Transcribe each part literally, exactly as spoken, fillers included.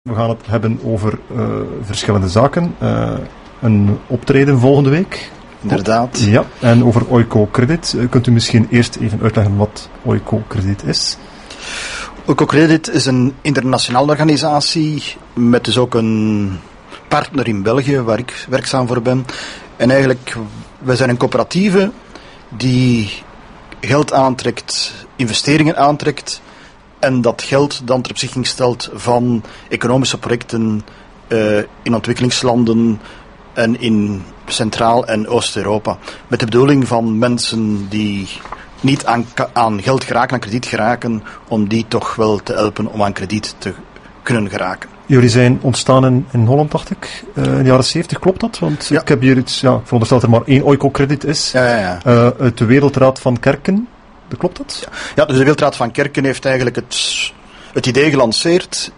We gaan het hebben over uh, verschillende zaken. Uh, een optreden volgende week. Inderdaad. Ja, en over Oiko Credit. Uh, kunt u misschien eerst even uitleggen wat Oiko Credit is? Oiko Credit is een internationale organisatie met dus ook een partner in België waar ik werkzaam voor ben. En eigenlijk, wij zijn een coöperatieve die geld aantrekt, investeringen aantrekt en dat geld dan ter beschikking stelt van economische projecten uh, in ontwikkelingslanden en in Centraal- en Oost-Europa. Met de bedoeling van mensen die niet aan, aan geld geraken, aan krediet geraken, om die toch wel te helpen om aan krediet te kunnen geraken. Jullie zijn ontstaan in, in Holland, dacht ik, uh, in de jaren zeventig, klopt dat? Want ja. ik heb hier iets, ja, ik veronderstel dat er maar één Oiko Credit is, ja, ja, ja. Uh, uit de Wereldraad van Kerken. Klopt dat? Ja, ja, dus de Wereldraad van Kerken heeft eigenlijk het, het idee gelanceerd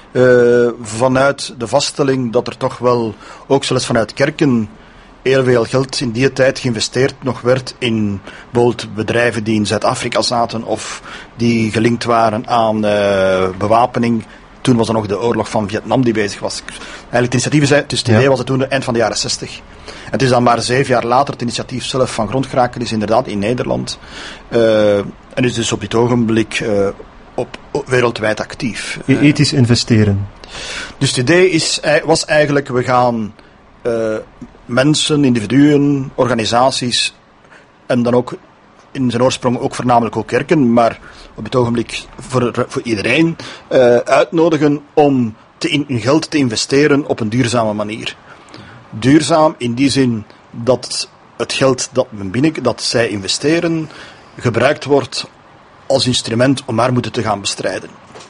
uh, vanuit de vaststelling dat er toch wel, ook zelfs vanuit Kerken, heel veel geld in die tijd geïnvesteerd nog werd in bijvoorbeeld bedrijven die in Zuid-Afrika zaten of die gelinkt waren aan uh, bewapening. Toen was er nog de oorlog van Vietnam die bezig was. Eigenlijk het initiatief, dus het idee ja. was het toen eind van de jaren zestig. En het is dan maar zeven jaar later het initiatief zelf van grond geraken is, inderdaad in Nederland. Uh, en is dus op dit ogenblik uh, op, op wereldwijd actief. Uh, Ethisch investeren. Dus het idee is, was eigenlijk, we gaan uh, mensen, individuen, organisaties en dan ook in zijn oorsprong ook voornamelijk ook kerken, maar op het ogenblik voor, voor iedereen uh, uitnodigen om te in, in geld te investeren op een duurzame manier. Duurzaam in die zin dat het geld dat, men binnen, dat zij investeren gebruikt wordt als instrument om armoede te gaan bestrijden.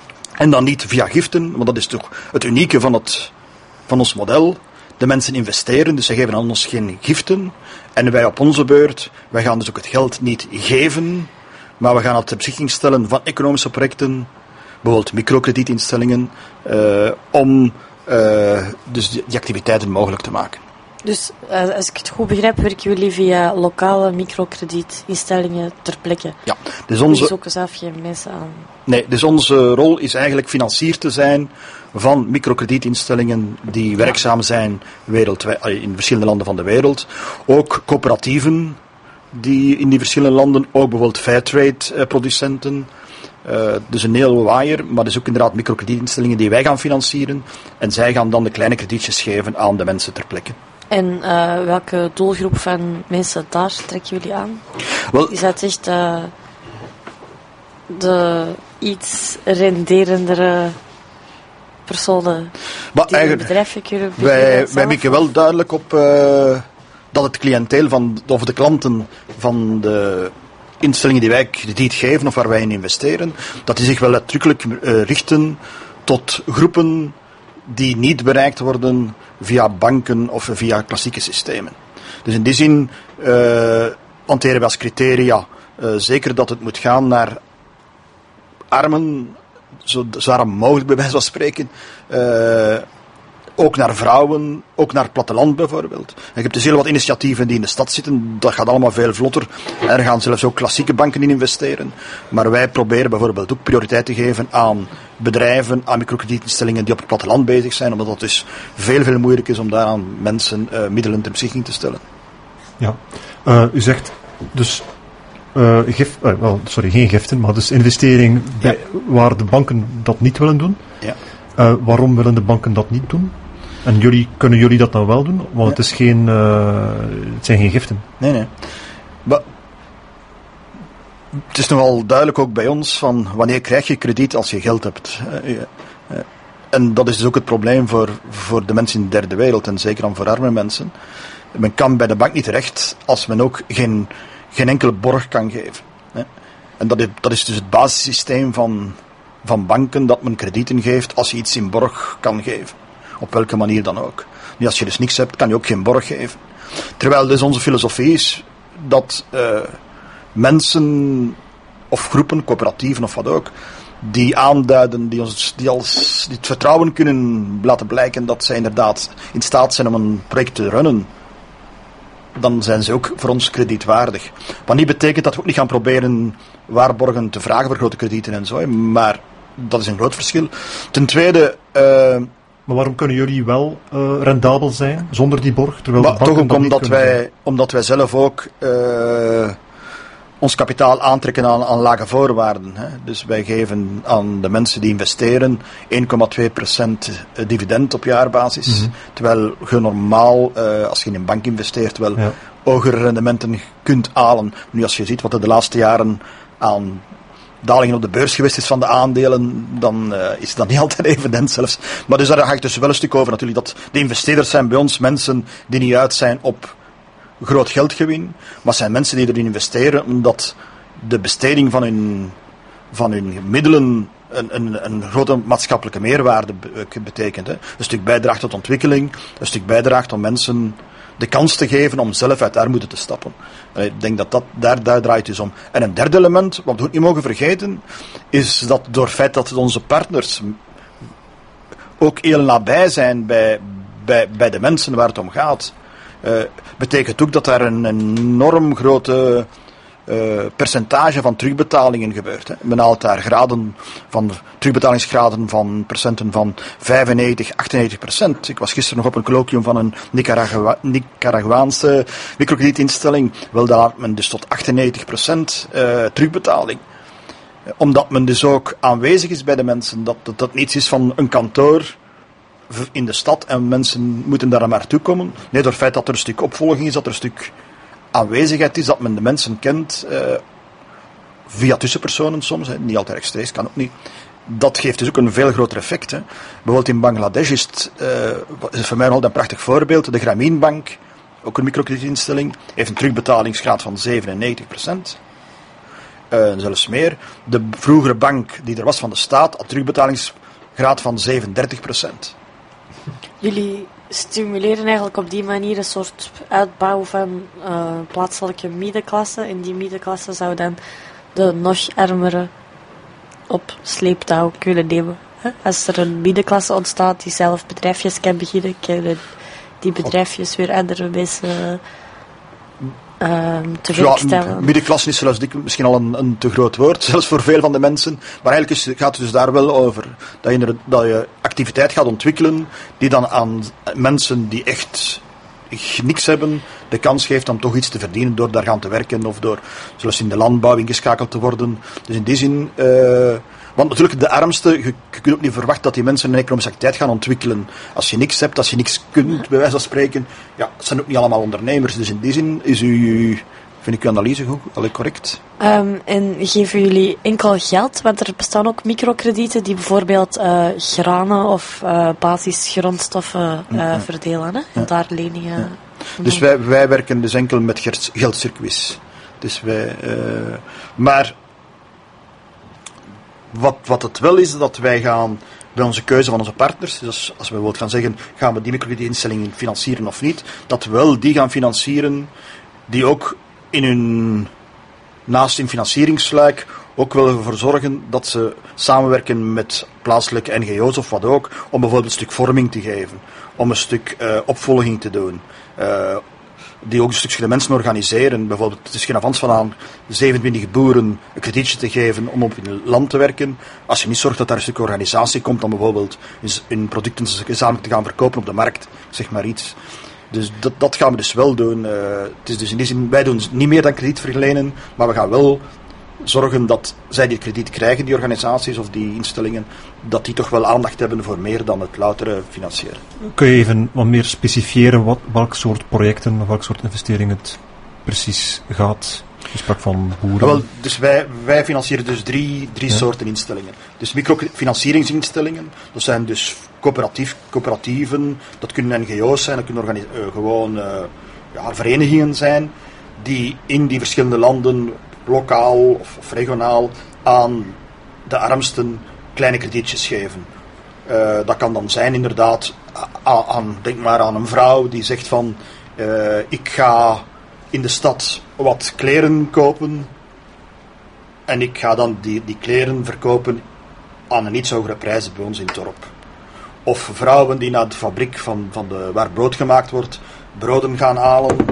En dan niet via giften, want dat is toch het unieke van, het, van ons model. De mensen investeren, dus zij geven aan ons geen giften. En wij op onze beurt, wij gaan dus ook het geld niet geven, maar we gaan het ter beschikking stellen van economische projecten, bijvoorbeeld microkredietinstellingen, uh, om uh, dus die, die activiteiten mogelijk te maken. Dus uh, als ik het goed begrijp, werken jullie via lokale microkredietinstellingen ter plekke? Ja. Dus onze... Dus ook zelf geen mensen aan? Nee, dus onze rol is eigenlijk financier te zijn van microkredietinstellingen die werkzaam zijn wereldwijd, in verschillende landen van de wereld. Ook coöperatieven die in die verschillende landen, ook bijvoorbeeld fairtrade producenten. Uh, dus een heel waaier, maar dus ook inderdaad microkredietinstellingen die wij gaan financieren. En zij gaan dan de kleine kredietjes geven aan de mensen ter plekke. En uh, welke doelgroep van mensen daar trekken jullie aan? Wel, is dat echt uh, de iets renderendere personen maar die een bedrijfje kunnen wij, wij mikken wel duidelijk op uh, dat het cliënteel van, of de klanten van de instellingen die wij krediet geven of waar wij in investeren, dat die zich wel uitdrukkelijk uh, richten tot groepen die niet bereikt worden via banken of via klassieke systemen. Dus in die zin uh, hanteren we als criteria uh, zeker dat het moet gaan naar armen, zo, zo arm mogelijk bij wijze van spreken, uh, ook naar vrouwen, ook naar het platteland bijvoorbeeld. En je hebt dus heel wat initiatieven die in de stad zitten, dat gaat allemaal veel vlotter. En er gaan zelfs ook klassieke banken in investeren. Maar wij proberen bijvoorbeeld ook prioriteit te geven aan bedrijven, aan microkredietinstellingen die op het platteland bezig zijn, omdat het dus veel, veel moeilijk is om daaraan mensen uh, middelen ter beschikking te stellen. Ja, uh, u zegt dus uh, gif, uh, well, sorry, geen giften, maar dus investering bij, ja. waar de banken dat niet willen doen. Ja. Uh, waarom willen de banken dat niet doen? En jullie, kunnen jullie dat dan wel doen? Want ja. het, is geen, uh, het zijn geen giften. Nee, nee. Maar het is nogal duidelijk ook bij ons van wanneer krijg je krediet als je geld hebt. Uh, uh, uh, en dat is dus ook het probleem voor, voor de mensen in de derde wereld en zeker dan voor arme mensen. Men kan bij de bank niet terecht als men ook geen, geen enkele borg kan geven. Hè. En dat is, dat is dus het basissysteem van, van banken, dat men kredieten geeft als je iets in borg kan geven. Op welke manier dan ook. Nu, als je dus niks hebt, kan je ook geen borg geven. Terwijl dus onze filosofie is dat uh, mensen of groepen, coöperatieven of wat ook, die aanduiden, die ons die als, die het vertrouwen kunnen laten blijken dat zij inderdaad in staat zijn om een project te runnen, dan zijn ze ook voor ons kredietwaardig. Wat niet betekent dat we ook niet gaan proberen waarborgen te vragen voor grote kredieten en zo, maar dat is een groot verschil. Ten tweede... Uh, maar waarom kunnen jullie wel uh, rendabel zijn, zonder die borg? Terwijl maar de toch ook omdat wij, zijn. omdat wij zelf ook uh, ons kapitaal aantrekken aan, aan lage voorwaarden. Hè. Dus wij geven aan de mensen die investeren één komma twee procent dividend op jaarbasis. Mm-hmm. Terwijl je normaal, uh, als je in een bank investeert, wel ja. hogere rendementen kunt halen. Nu als je ziet wat er de laatste jaren aan dalingen op de beurs geweest is van de aandelen, dan uh, is dat niet altijd evident zelfs. Maar dus daar ga ik dus wel een stuk over natuurlijk, dat de investeerders zijn bij ons mensen die niet uit zijn op groot geldgewin, maar zijn mensen die erin investeren omdat de besteding van hun, van hun middelen een, een, een grote maatschappelijke meerwaarde betekent. Hè. Een stuk bijdraagt tot ontwikkeling, een stuk bijdraagt om mensen de kans te geven om zelf uit armoede te stappen. Ik denk dat, dat daar, daar draait het dus om. En een derde element, wat we ook niet mogen vergeten, is dat door het feit dat onze partners ook heel nabij zijn bij, bij, bij de mensen waar het om gaat, uh, betekent ook dat daar een enorm grote uh, percentage van terugbetalingen gebeurt. Hè. Men haalt daar graden van, terugbetalingsgraden van procenten van vijfennegentig, achtennegentig procent. Ik was gisteren nog op een colloquium van een Nicaragua, Nicaraguaanse microkredietinstelling. Wel, daar had men dus tot achtennegentig procent uh, terugbetaling. Omdat men dus ook aanwezig is bij de mensen. Dat dat, dat niets is van een kantoor in de stad en mensen moeten daar maar toe komen. Nee, door het feit dat er een stuk opvolging is, dat er een stuk aanwezigheid is, dat men de mensen kent, uh, via tussenpersonen soms, hè, niet altijd rechtstreeks, kan ook niet. Dat geeft dus ook een veel groter effect. Hè. Bijvoorbeeld in Bangladesh is het, uh, is voor mij nog een prachtig voorbeeld. De Grameen Bank, ook een microkredietinstelling, heeft een terugbetalingsgraad van zevenennegentig procent. Uh, zelfs meer. De vroegere bank die er was van de staat had terugbetalingsgraad van zevenendertig procent. Jullie stimuleren eigenlijk op die manier een soort uitbouw van uh, plaatselijke middenklasse. En die middenklasse zou dan de nog armeren op sleeptouw kunnen nemen. Hè? Als er een middenklasse ontstaat die zelf bedrijfjes kan beginnen, kunnen die bedrijfjes weer andere mensen uh, te werk stellen. Ja, middenklasse is zelfs dik, misschien al een, een te groot woord, zelfs voor veel van de mensen. Maar eigenlijk is, gaat het dus daar wel over dat je, dat je activiteit gaat ontwikkelen die dan aan mensen die echt niks hebben, de kans geeft om toch iets te verdienen door daar gaan te werken of door zoals in de landbouw ingeschakeld te worden. Dus in die zin, uh, want natuurlijk de armste, je, je kunt ook niet verwachten dat die mensen een economische activiteit gaan ontwikkelen. Als je niks hebt, als je niks kunt, bij wijze van spreken, ja, het zijn ook niet allemaal ondernemers. Dus in die zin is u, vind ik uw analyse goed, allee, correct. Um, en geven jullie enkel geld? Want er bestaan ook microkredieten die bijvoorbeeld uh, granen of uh, basisgrondstoffen uh, ja. verdelen. Hè? En ja. daar leningen. Ja. Dus wij, wij werken dus enkel met geldcircuits. Dus wij, uh, maar wat, wat het wel is, dat wij gaan bij onze keuze van onze partners, dus als, als we bijvoorbeeld gaan zeggen, gaan we die microkredietinstellingen financieren of niet, dat we wel die gaan financieren die ook in hun, naast hun financieringsluik, ook wel ervoor zorgen dat ze samenwerken met plaatselijke N G O's of wat ook, om bijvoorbeeld een stuk vorming te geven, om een stuk uh, opvolging te doen. Uh, die ook een stukje de mensen organiseren. Bijvoorbeeld, het is geen avans van aan zevenentwintig boeren een kredietje te geven om op hun land te werken. Als je niet zorgt dat daar een stuk organisatie komt om bijvoorbeeld hun producten gezamenlijk te gaan verkopen op de markt, zeg maar iets. Dus dat, dat gaan we dus wel doen. Uh, het is dus in die zin, wij doen niet meer dan krediet verlenen, maar we gaan wel zorgen dat zij die krediet krijgen, die organisaties of die instellingen, dat die toch wel aandacht hebben voor meer dan het loutere financieren. Kun je even wat meer specifiëren wat, welk soort projecten of welk soort investeringen het precies gaat? Je sprak van boeren. Ja, wel, dus wij, wij financieren dus drie, drie ja. soorten instellingen. Dus microfinancieringsinstellingen, dat zijn dus coöperatief, coöperatieven, dat kunnen N G O's zijn, dat kunnen organi- uh, gewoon uh, ja, verenigingen zijn, die in die verschillende landen lokaal of, of regionaal aan de armsten kleine kredietjes geven. Uh, dat kan dan zijn inderdaad, aan, aan, denk maar aan een vrouw die zegt van uh, ik ga in de stad wat kleren kopen en ik ga dan die, die kleren verkopen aan een iets hogere prijs bij ons in het dorp. Of vrouwen die naar de fabriek van, van de, waar brood gemaakt wordt, broden gaan halen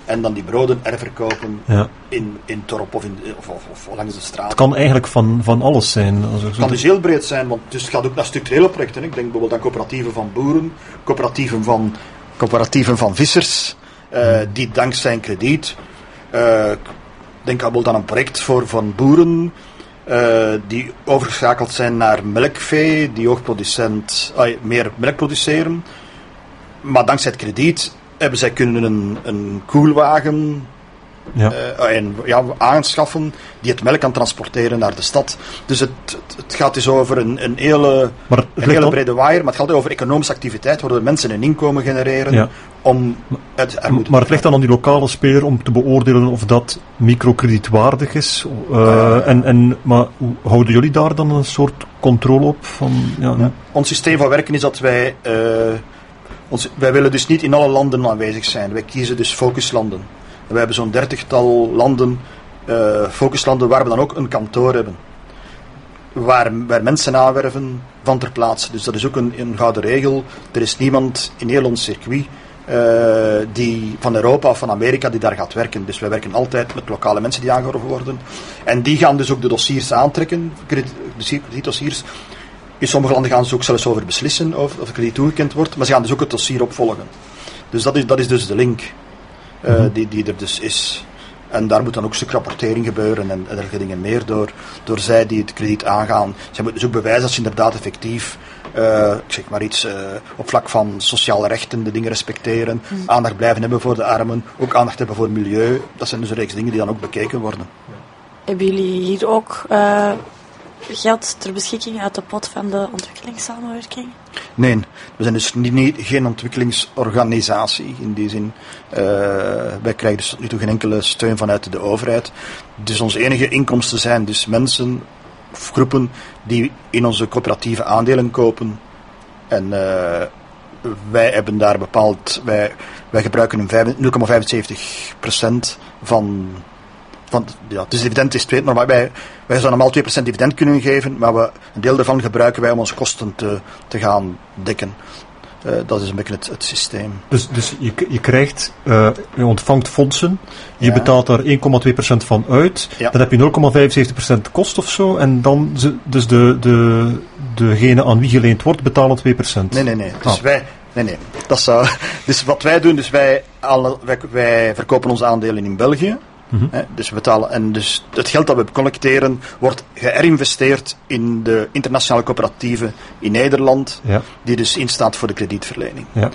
en dan die broden herverkopen Ja. in, in het dorp of, in, of, of, of langs de straat. Het kan eigenlijk van, van alles zijn. Als Het kan dus heel breed zijn, want dus het gaat ook naar structurele projecten. Hè. Ik denk bijvoorbeeld aan coöperatieven van boeren, coöperatieven van, coöperatieven van vissers, uh, die dankzij een krediet, uh, ik denk bijvoorbeeld aan een project voor, van boeren, uh, die overgeschakeld zijn naar melkvee, die hoogproducent, uh, meer melk produceren. Maar dankzij het krediet hebben zij kunnen een, een koelwagen Ja. uh, en, ja, aanschaffen die het melk kan transporteren naar de stad. Dus het, het, het gaat dus over een, een hele, Maar het een ligt hele dan- brede waaier, maar het gaat over economische activiteit, waardoor mensen een inkomen genereren Ja. om uit armoede Maar het ligt dan aan die lokale speler om te beoordelen of dat microkredietwaardig is. Uh, Uh, en, en, maar hoe houden jullie daar dan een soort controle op? Van, ja, Ja. Ons systeem van werken is dat wij... Uh, ons, wij willen dus niet in alle landen aanwezig zijn. Wij kiezen dus focuslanden. En wij hebben zo'n dertigtal landen, uh, focuslanden, waar we dan ook een kantoor hebben. Waar, waar mensen aanwerven van ter plaatse. Dus dat is ook een, een gouden regel. Er is niemand in heel ons circuit uh, die van Europa of van Amerika die daar gaat werken. Dus wij werken altijd met lokale mensen die aangeworven worden. En die gaan dus ook de dossiers aantrekken, de kredietdossiers. In sommige landen gaan ze ook zelfs over beslissen of, of krediet toegekend wordt, maar ze gaan dus ook het dossier opvolgen. Dus dat is, dat is dus de link uh, mm-hmm. die, die er dus is. En daar moet dan ook een stuk rapportering gebeuren en, en dergelijke dingen meer door, door zij die het krediet aangaan. Zij moeten dus ook bewijzen dat ze inderdaad effectief, uh, ik zeg maar iets, uh, op vlak van sociale rechten de dingen respecteren, mm. aandacht blijven hebben voor de armen, ook aandacht hebben voor milieu. Dat zijn dus een reeks dingen die dan ook bekeken worden. Hebben jullie hier ook uh, geld ter beschikking uit de pot van de ontwikkelingssamenwerking? Nee, we zijn dus niet, niet, geen ontwikkelingsorganisatie in die zin. Uh, wij krijgen dus tot nu toe geen enkele steun vanuit de overheid. Dus onze enige inkomsten zijn dus mensen of groepen die in onze coöperatieve aandelen kopen. En uh, wij hebben daar bepaald, wij, wij gebruiken een nul komma vijfenzeventig procent van... Van, ja, dus dividend is twee, maar wij, wij zouden normaal twee procent dividend kunnen geven, maar we, een deel daarvan gebruiken wij om onze kosten te, te gaan dekken. Uh, dat is een beetje het, het systeem. Dus, dus je, je krijgt, uh, je ontvangt fondsen, je ja. betaalt daar één komma twee procent van uit, ja. dan heb je nul komma vijfenzeventig procent kost of zo, en dan, ze, dus de, de, degene aan wie geleend wordt, betalen twee procent. Nee, nee, nee. Dus ah. wij, nee, nee. Dat zou, dus wat wij doen, dus wij, alle, wij, wij verkopen onze aandelen in België. Mm-hmm. He, dus we betalen, en dus het geld dat we collecteren wordt geherinvesteerd in de internationale coöperatieven in Nederland, ja. die dus instaat voor de kredietverlening. Ja.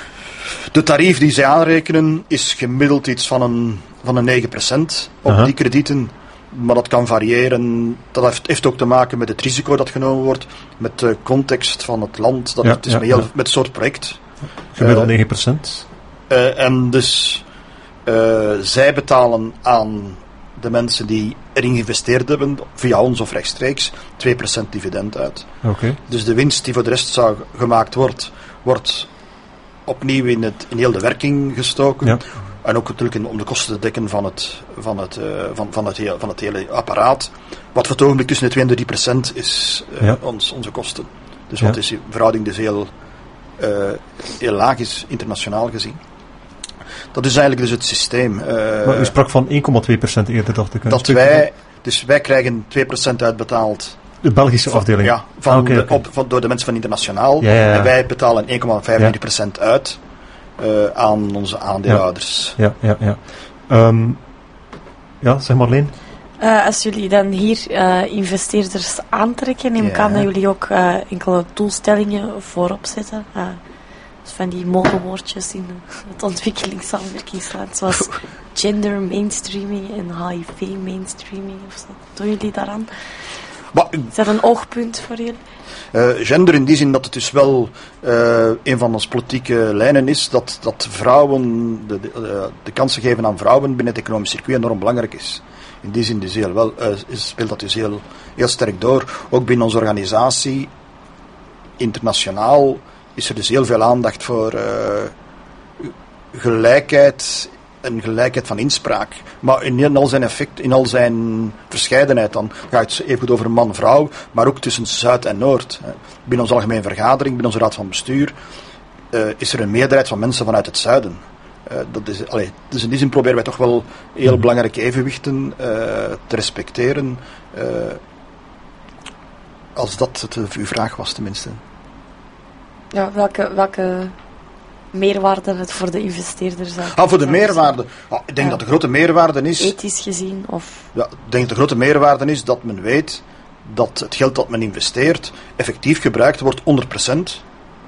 De tarief die zij aanrekenen is gemiddeld iets van een, van een negen procent op uh-huh. die kredieten, maar dat kan variëren. Dat heeft, heeft ook te maken met het risico dat genomen wordt, met de context van het land, dat ja, het is ja, met, heel, ja. met het soort project. Gemiddeld uh, negen procent. Uh, en dus Uh, zij betalen aan de mensen die erin geïnvesteerd hebben, via ons of rechtstreeks, twee procent dividend uit. Okay. Dus de winst die voor de rest zou gemaakt wordt, wordt opnieuw in, het, in heel de werking gestoken. Ja. En ook natuurlijk om de kosten te dekken van het, van het, uh, van, van het, heel, van het hele apparaat. Wat voor het ogenblik tussen de twee en de drie procent is uh, ja. ons, onze kosten. Dus wat ja. is de verhouding dus heel, uh, heel laag is, internationaal gezien. Dat is eigenlijk dus het systeem. Uh, maar u sprak van één komma twee procent eerder, dacht ik. Dat wij, dus wij krijgen twee procent uitbetaald. De Belgische van, afdeling? Ja, van ah, okay, de, okay. op, van, door de mensen van Internationaal. Ja, ja, ja. En wij betalen één komma vijfenveertig procent ja. uit uh, aan onze aandeelhouders. Ja, ja, ja. Ja, um, ja zeg maar, Leen. Uh, als jullie dan hier uh, investeerders aantrekken, neem ik ja. aan dat jullie ook uh, enkele doelstellingen voorop zetten. Uh, van die modewoordjes in het ontwikkelingssamenwerkingsland, zoals gender mainstreaming en H I V mainstreaming of zo. Doen jullie daaraan? Maar, is dat een oogpunt voor jullie? Uh, gender in die zin dat het dus wel uh, een van onze politieke lijnen is, dat, dat vrouwen, de, de, de kansen geven aan vrouwen binnen het economisch circuit enorm belangrijk is. In die zin dus heel wel, uh, speelt dat dus heel, heel sterk door. Ook binnen onze organisatie, internationaal, is er dus heel veel aandacht voor uh, gelijkheid en gelijkheid van inspraak. Maar in al zijn effect, in al zijn verscheidenheid dan gaat het even goed over man-vrouw, maar ook tussen Zuid en Noord. Binnen onze algemene vergadering, binnen onze raad van bestuur, uh, is er een meerderheid van mensen vanuit het zuiden. Uh, dat is, allee, dus in die zin proberen wij toch wel heel mm. belangrijke evenwichten uh, te respecteren. Uh, als dat het, uh, uw vraag was tenminste. Ja, welke, welke meerwaarde het voor de investeerder zou Ah, voor de meerwaarde. Ah, ik denk ja. dat de grote meerwaarde is... Ethisch gezien, of... Ja, ik denk dat de grote meerwaarde is dat men weet dat het geld dat men investeert effectief gebruikt wordt honderd procent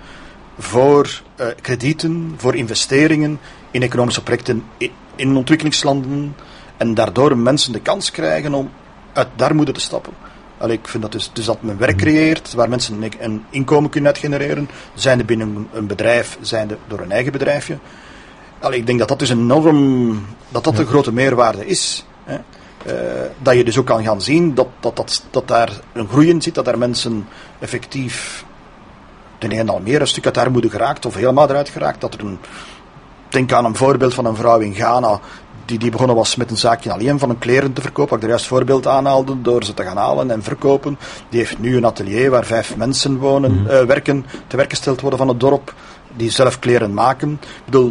voor uh, kredieten, voor investeringen in economische projecten in, in ontwikkelingslanden en daardoor mensen de kans krijgen om uit de armoede te stappen. Allee, ik vind dat dus, dus dat men werk creëert, waar mensen een, een inkomen kunnen uitgenereren, zijnde binnen een bedrijf, zijnde door een eigen bedrijfje. Allee, ik denk dat dat dus enorm, dat dat ja. een grote meerwaarde is. Hè. Uh, dat je dus ook kan gaan zien dat, dat, dat, dat daar een groei in zit, dat daar mensen effectief ten een en al meer een stuk uit de armoede geraakt, of helemaal eruit geraakt. Dat er een, denk aan een voorbeeld van een vrouw in Ghana, die, die begonnen was met een zaakje alleen van een kleren te verkopen, wat ik er juist voorbeeld aanhaalde, door ze te gaan halen en verkopen. Die heeft nu een atelier waar vijf mensen wonen, mm-hmm. uh, werken, te werk gesteld worden van het dorp, die zelf kleren maken. Ik bedoel,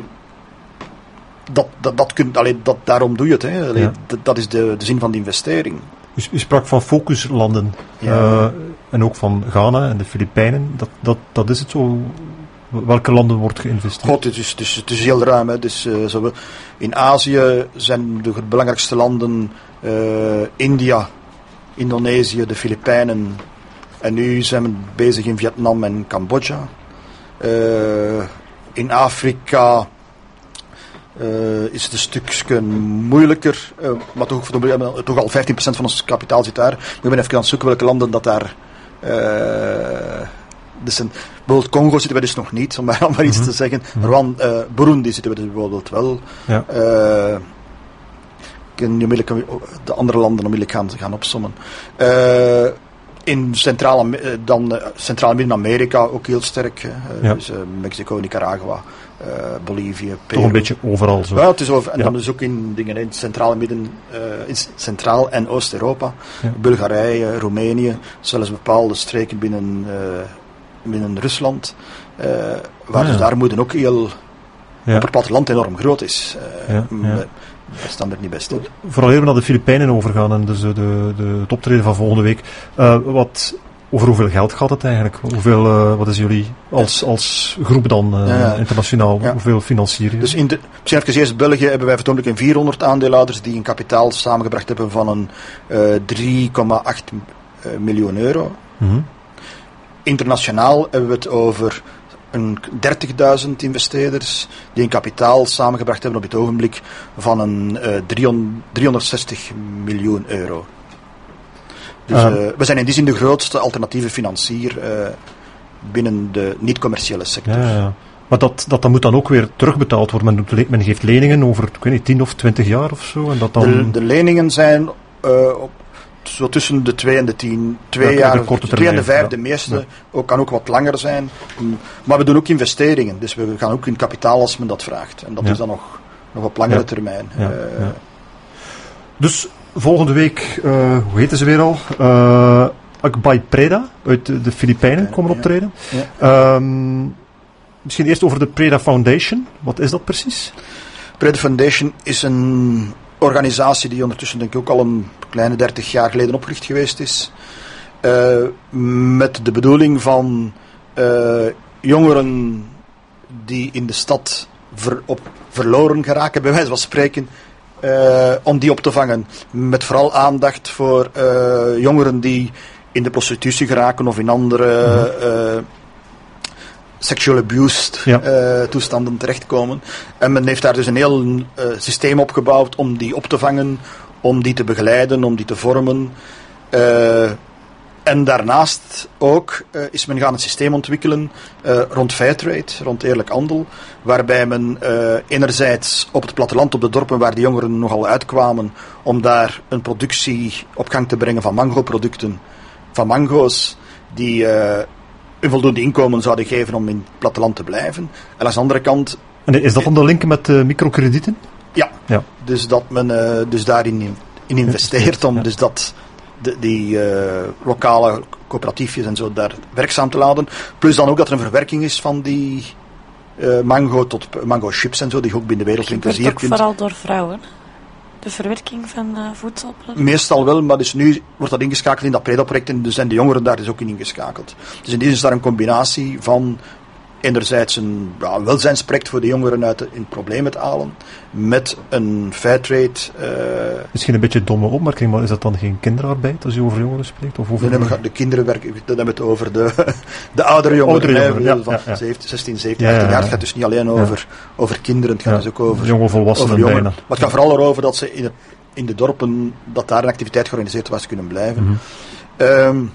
dat, dat, dat kunt, allee, dat, daarom doe je het. Hè. Allee, ja. dat, dat is de, de zin van de investering. U, u sprak van focuslanden, ja. uh, en ook van Ghana en de Filipijnen. Dat, dat, dat is het zo. Welke landen wordt geïnvesteerd? God, het is, het is, het is heel ruim. Hè. Dus, uh, zo, in Azië zijn de belangrijkste landen uh, India, Indonesië, de Filipijnen. En nu zijn we bezig in Vietnam en Cambodja. Uh, in Afrika uh, is het een stukje moeilijker, uh, maar toch, toch al vijftien procent van ons kapitaal zit daar. We ben even aan het zoeken welke landen dat daar... Uh, dus een, bijvoorbeeld Congo zitten we dus nog niet, om maar, om maar iets mm-hmm. te zeggen. Rwanda, uh, Burundi zitten we dus bijvoorbeeld wel. Ja. Uh, ik kan onmiddellijk de andere landen onmiddellijk gaan, gaan opsommen. Uh, in Centraal, dan uh, Centraal- en Midden-Amerika ook heel sterk. Uh, ja. Dus uh, Mexico, Nicaragua, uh, Bolivie, Peru. Toch een beetje overal zo. Ja, het is over, en ja. dan dus ook in dingen in Centraal en Midden, uh, in Centraal- en Oost-Europa. Ja. Bulgarije, Roemenië, zelfs bepaalde streken binnen... Uh, binnen Rusland, uh, waar ah, ja. dus de armoede ook heel ja. op het platteland enorm groot is. Uh, ja, ja. We staan er niet best in. Vooral even naar de Filipijnen overgaan en dus de, de, de, het optreden van volgende week. Uh, wat, over hoeveel geld gaat het eigenlijk? Hoeveel, uh, wat is jullie als, als groep dan uh, ja, ja. internationaal? Ja. Hoeveel financieren? Dus in de, misschien even eerst België hebben wij vertoonlijk een vierhonderd aandeelhouders die een kapitaal samengebracht hebben van een uh, drie komma acht miljoen euro. Mm-hmm. Internationaal hebben we het over een dertigduizend investeerders die een kapitaal samengebracht hebben op dit ogenblik van een uh, driehonderdzestig miljoen euro. Dus uh, we zijn in die zin de grootste alternatieve financier uh, binnen de niet-commerciële sector. Ja, ja. Maar dat, dat, dat moet dan ook weer terugbetaald worden. Men, doet, men geeft leningen over, ik weet niet, tien of twintig jaar of zo. En dat dan... de, de leningen zijn uh, op zo tussen de twee en de tien, twee ja, jaar, de twee en de vijf, ja. de meeste, ja. ook, kan ook wat langer zijn. Maar we doen ook investeringen, dus we gaan ook in kapitaal als men dat vraagt. En dat ja. is dan nog, nog op langere ja. termijn. Ja. Uh, ja. Dus volgende week, uh, hoe heette ze weer al? Uh, Akbay Preda uit de, de Filipijnen komen optreden. Ja. Ja. Um, misschien eerst over de Preda Foundation. Wat is dat precies? Preda Foundation is een organisatie die ondertussen denk ik ook al een kleine dertig jaar geleden opgericht geweest is. Uh, met de bedoeling van uh, jongeren die in de stad ver, op, verloren geraken, bij wijze van spreken, uh, om die op te vangen. Met vooral aandacht voor uh, jongeren die in de prostitutie geraken of in andere uh, sexual abuse ja. uh, toestanden terechtkomen. En men heeft daar dus een heel uh, systeem opgebouwd om die op te vangen, om die te begeleiden, om die te vormen. Uh, en daarnaast ook uh, is men gaan een systeem ontwikkelen uh, rond fairtrade, rond eerlijk handel, waarbij men uh, enerzijds op het platteland, op de dorpen waar de jongeren nogal uitkwamen, om daar een productie op gang te brengen van mango-producten, van mango's, die uh, een voldoende inkomen zouden geven om in het platteland te blijven. En aan de andere kant... En is dat dan de link met uh, microkredieten? Ja, ja, dus dat men uh, dus daarin in, in investeert, om ja. dus dat de, die uh, lokale coöperatiefjes en zo daar werkzaam te laten. Plus dan ook dat er een verwerking is van die uh, mango tot mango chips en zo, die je ook binnen de wereldwinkels hier kunt. kunt. Vooral door vrouwen. De verwerking van uh, voedselproducten? Meestal wel, maar dus nu wordt dat ingeschakeld in dat Preda-project en dus zijn de jongeren daar dus ook in ingeschakeld. Dus in die zin is daar een combinatie van enerzijds een ja, welzijnsproject voor de jongeren uit de, in problemen te halen, met een fairtrade. Uh, Misschien een beetje een domme opmerking, maar is dat dan geen kinderarbeid als je over jongeren spreekt? Of over dan hebben we de kinderen werken, dan hebben we het over de, de oudere jongeren, oudere jongeren hè, ja, van ja, ja. zestien, zeventien, Ja, ja, achttien jaar. ja. Het gaat dus niet alleen over, ja. over kinderen, het gaat Ja. dus ook over jonge volwassenen over jongeren. bijna. Maar het gaat vooral erover dat ze in, het, in de dorpen, dat daar een activiteit georganiseerd was, kunnen blijven. Mm-hmm. Um,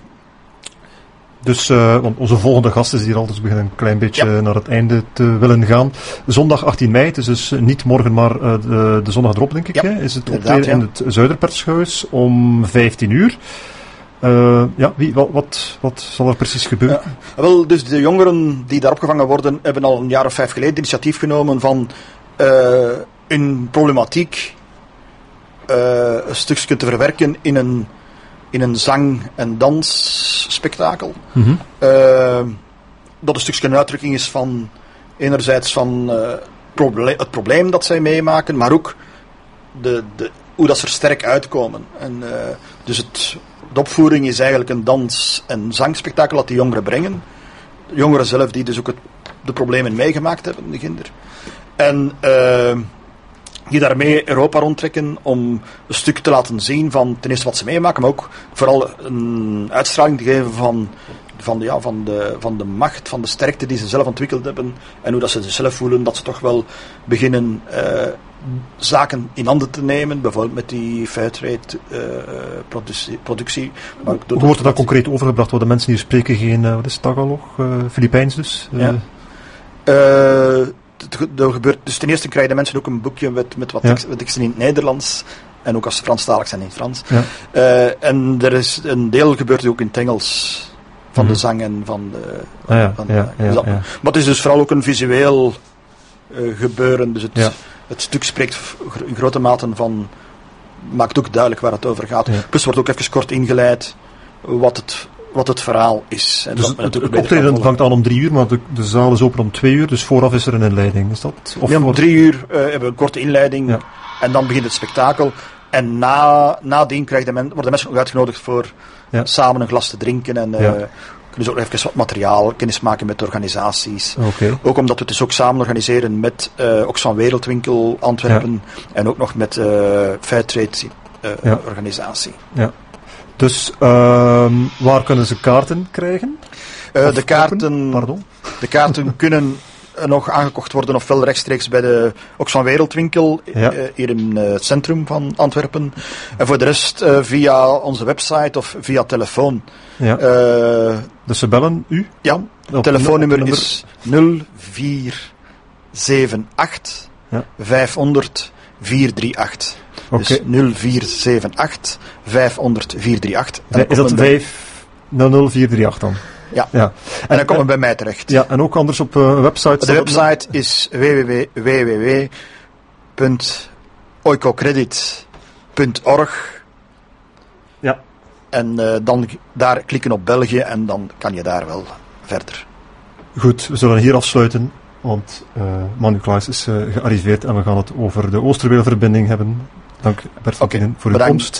Dus, uh, want onze volgende gast is hier al, dus we beginnen een klein beetje Ja. naar het einde te willen gaan. Zondag achttien mei, het is dus niet morgen, maar uh, de, de zondag erop, denk ik, Ja, hè, is het inderdaad, optreden ja. in het Zuiderpershuis om vijftien uur. Uh, ja, wie, wat, wat, wat zal er precies gebeuren? Ja. Wel, dus de jongeren die daar opgevangen worden, hebben al een jaar of vijf geleden initiatief genomen van uh, een problematiek uh, een stukje te verwerken in een, in een zang- en dansspektakel. Mm-hmm. Uh, dat een stukje een uitdrukking is van enerzijds van uh, proble- het probleem dat zij meemaken, maar ook de, de, hoe dat ze er sterk uitkomen. En, uh, dus het, de opvoering is eigenlijk een dans- en zangspektakel dat die jongeren brengen. De jongeren zelf die dus ook het, de problemen meegemaakt hebben, de kinderen. En uh, die daarmee Europa rondtrekken om een stuk te laten zien van ten eerste wat ze meemaken, maar ook vooral een uitstraling te geven van, van, de, ja, van, de, van de macht, van de sterkte die ze zelf ontwikkeld hebben en hoe dat ze zichzelf voelen, dat ze toch wel beginnen uh, zaken in handen te nemen, bijvoorbeeld met die fairtrade uh, productie. productie maar Hoe wordt er dat concreet overgebracht? Worden mensen hier spreken geen, uh, wat is het, Tagalog? Uh, Filipijns dus? Uh, ja. Uh, Er gebeurt, dus ten eerste krijgen de mensen ook een boekje met, met wat, ja. tekst, wat teksten in het Nederlands. En ook als ze Franstalig zijn in het Frans. Ja. Uh, en er is een deel gebeurt ook in het Engels. Van mm-hmm. de zang en van de... Ah, ja, van, ja, ja, dus dat, ja. Maar het is dus vooral ook een visueel uh, gebeuren. Dus het, ja. het stuk spreekt in grote mate van... Maakt ook duidelijk waar het over gaat. Ja. Plus wordt ook even kort ingeleid wat het... wat het verhaal is. En dus dat het, het optreden vangt aan om drie uur, maar de, de zaal is open om twee uur, dus vooraf is er een inleiding. Is dat? Of nee, om drie uur uh, hebben we een korte inleiding ja. en dan begint het spektakel. En na, nadien krijgen men, worden mensen ook uitgenodigd voor ja. samen een glas te drinken en uh, ja. kunnen ze ook even wat materiaal, kennis maken met organisaties. Okay. Ook omdat we het dus ook samen organiseren met uh, Oxfam Wereldwinkel Antwerpen ja. en ook nog met uh, Fairtrade uh, ja. organisatie. Ja. Dus uh, waar kunnen ze kaarten krijgen? Uh, de, kaarten, Pardon? de kaarten kunnen nog aangekocht worden ofwel rechtstreeks bij de Oxfam Wereldwinkel ja. uh, hier in uh, het centrum van Antwerpen. En voor de rest uh, via onze website of via telefoon. Ja. Uh, dus ze bellen u? Ja, het telefoonnummer nummer... is nul vier zeven acht ja. vijfhonderd vier drie acht. Okay. Dus nul vier zeven acht vijfhonderd vier drie acht. En is dat vijf nul nul vier drie acht dan? Ja. ja. En, en dan komen we bij mij terecht. Ja, en ook anders op uh, website. De website is w w w punt oicocredit punt org. Ja. En uh, dan daar klikken op België en dan kan je daar wel verder. Goed, we zullen hier afsluiten, want uh, Manu Klaes is uh, gearriveerd en we gaan het over de Oosterweelverbinding hebben. Dank Bert van okay, Tienen voor uw bedankt. komst.